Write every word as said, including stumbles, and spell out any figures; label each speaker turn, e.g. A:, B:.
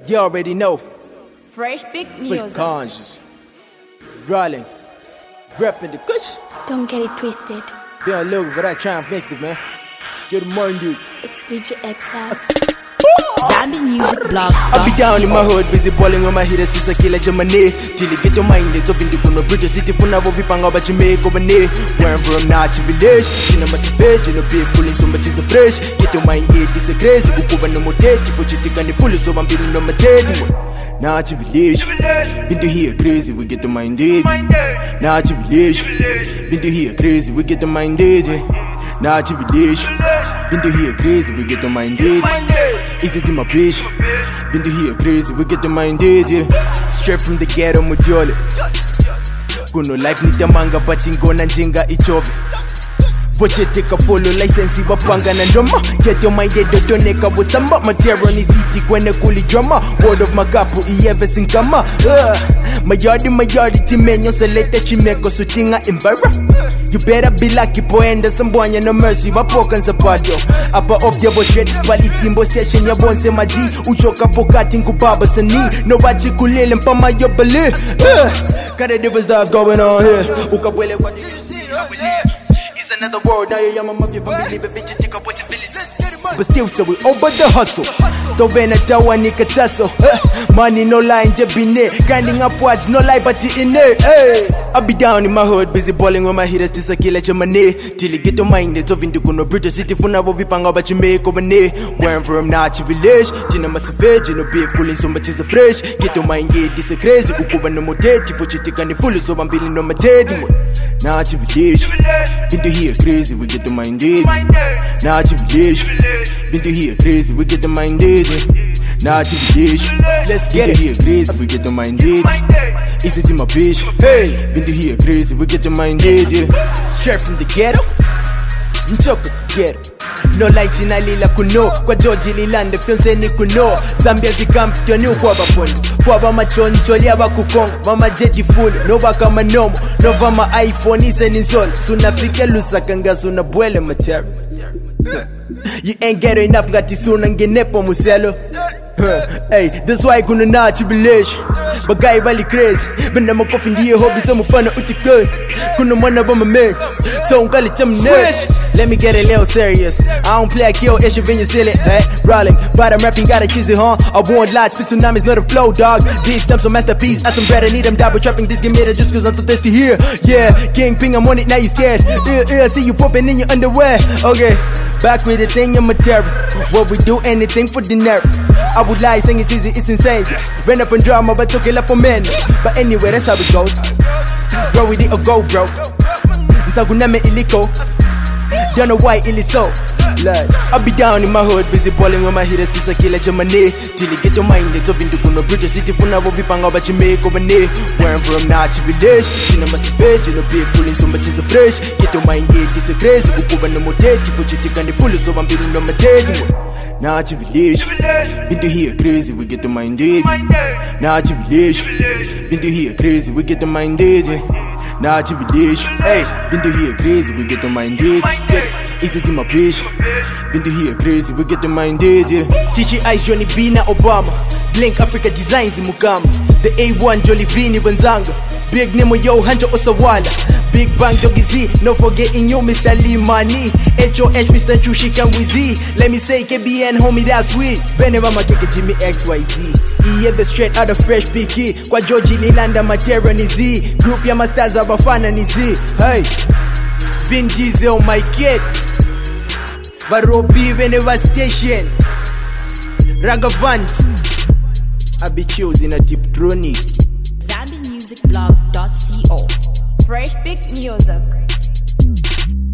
A: You already know.
B: Fresh big
A: Fresh
B: music.
A: conscious. Rolling. Repping the kush.
C: Don't get it twisted.
A: Be on look for that triumph next to man. Get the money, dude.
C: It's D J Excess.
B: Zambi Music Blog.
A: I be down in my hood, busy balling with my hitters. This a killer Germany. Till you get your mind, it's off in the corner. British city for now, we pang about Jamaica, but nay. Where I'm from, not to village. China must be you know, beef, cooling so much is a fresh. Get your mind, get this a crazy. Ukuba no more dead. For chitik and the full, so I'm building on my jet. Now to village. Been to hear crazy, we get the mind dead. Now to village. Been to hear crazy, we get the mind dead. Now to village. Been to hear crazy, we get the mind dead. Is it in my bitch? Been to hear crazy, we get the mind dead, yeah. Straight from the ghetto, mudiole. Kuno life nita manga, but ingona njinga ichove. Voche take a follow license, wapanga na ndoma. Get your mind dead, don't neka busamba. Material ni city, kwene kuli drama. Word of magapu, ieve sinkama. My yardi, my yardi, timenyo selete chimeko sutinga imbara. You better be lucky, boy, and some boy, no mercy, my poker and zapadio. Upper off the bush, red, bali timbo station, ya bonse maji. Uchoka pokati nkubaba sani. No bachi kulele, mpama yo believe. Got a different stuff going on here. Ukabwele, what do you see? I believe. It's another world, now you're my mafia, but believe it, bitch, take a voice and but still, so we over the hustle. Don't be a tower, nika tassel. Money, no line, de bine. Grinding upwards, no lie, but in it. Hey, I be down in my hood, busy balling with my hitters. This a killer, Germany. Till you get your mind, it's of in the Kuno British city for now. We pang about Jamaica, where I'm from, not to village. Tina must have veg, you know, beef cooling so much is a fresh. Get your mind, get this a crazy. Ukuba no more dead, for chitik and the full, so I'm building on my jet. Now to village. Been to hear crazy, we get the mind dead. Now to village. Been to hear crazy, we get the mind dead. Now to village. Let's get it here crazy, we get the mind dead. Is it in my bitch? Hey, been to hear crazy, we get the mind dead. Straight from the ghetto. Mchoka ghetto. No like china lila kuno. Kwa George lilande fiance ni kuno. Zambia zikampioni kwa baponi. Kwa ba machoni choli aba kukongo. Mama jeti full, no baka manomo. No vama iPhone ise ni sol. Sunafike lusaka nga suna bwele material. You ain't get enough, ngati suna ngenepo muselo. Hey, that's why kuna na tribulation. Bagay bali crazy. Bena makofi ndiye hobby so mufana utikun. Kuna mwana ba my man. So unkali chamnesh. Let me get a little serious. I don't play a kill issue when you silly. Hey, rolling, but I'm rapping, gotta cheese it, huh? I want lots, spit tsunamis, not a flow, dog. Bitch, jumps on masterpiece, add some better, need them double trapping. This give me just cause I'm too thirsty here. Yeah, King Ping, I'm on it, now you scared. Yeah, yeah, see you popping in your underwear. Okay, back with the thing, I'm a terror. What we do, anything for dinner. I would lie, saying it's easy, it's insane. Ran up and drama, but choke it up for men. But anyway, that's how it goes. Bro, we did a go, bro. Nsaguname iliko. Don't know why it is so. Like, I be down in my hood, busy balling with my hitters. This a killer Germany. Till you get your mind, it's off in the Kuno British city for now. We pang about Jamaica, where I'm from, not to village. China must have veg, you know, beef cooling so much is a fresh. Get your mind, get this a crazy. Ukuba no more dead, for chitik and the full, so I'm building on my jet. Now to village. Been to hear crazy, we get the mind dead. Now to village. Been to hear crazy, we get the mind dead. Now to village. Hey, been to hear crazy, we get the mind dead. Is it in my bitch? Been to hear crazy, we get the mind dead, yeah. Chichi Ice, Johnny B na Obama. Blink Africa Designs in Mukama. The A one, Jolly Vini Banzanga. Big Nemo Yo, Hanjo Osawala. Big Bang Doggy Z, no forgetting you, Mister Lee Money. H O H, Mister Chushik and Wizzy. Let me say K B N, homie, that's sweet. Beneva Makeke Jimmy X Y Z. He ever straight out of fresh P K. Kwa Georgie Lilanda Matera ni Z. Group ya Masters Abafana ni Z. Hey, Vin Diesel, my kid. Varobi Veneva Station. Ragavant. I be choosing a deep drone.
B: Zambi Music Blog dot co. Fresh big music.